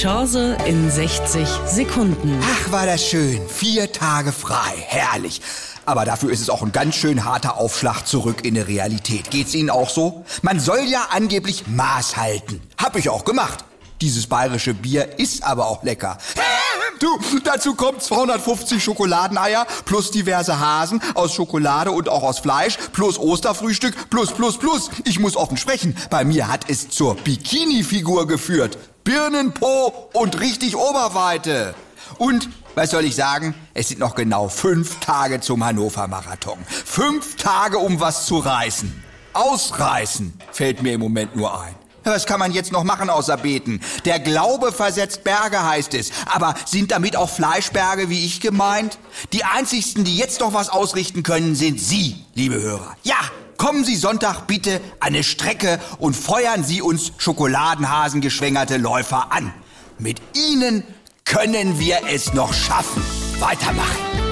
Chance in 60 Sekunden. Ach, war das schön. 4 Tage frei. Herrlich. Aber dafür ist es auch ein ganz schön harter Aufschlag zurück in die Realität. Geht's Ihnen auch so? Man soll ja angeblich Maß halten. Hab ich auch gemacht. Dieses bayerische Bier ist aber auch lecker. Du, dazu kommt 250 Schokoladeneier plus diverse Hasen aus Schokolade und auch aus Fleisch plus Osterfrühstück plus. Ich muss offen sprechen. Bei mir hat es zur Bikini-Figur geführt. Birnenpo und richtig Oberweite. Und, was soll ich sagen? Es sind noch genau 5 Tage zum Hannover-Marathon. 5 Tage, um was zu reißen. Ausreißen fällt mir im Moment nur ein. Was kann man jetzt noch machen außer beten? Der Glaube versetzt Berge, heißt es. Aber sind damit auch Fleischberge wie ich gemeint? Die einzigsten, die jetzt noch was ausrichten können, sind Sie, liebe Hörer. Ja, kommen Sie Sonntag bitte an eine Strecke und feuern Sie uns schokoladenhasengeschwängerte Läufer an. Mit Ihnen können wir es noch schaffen. Weitermachen.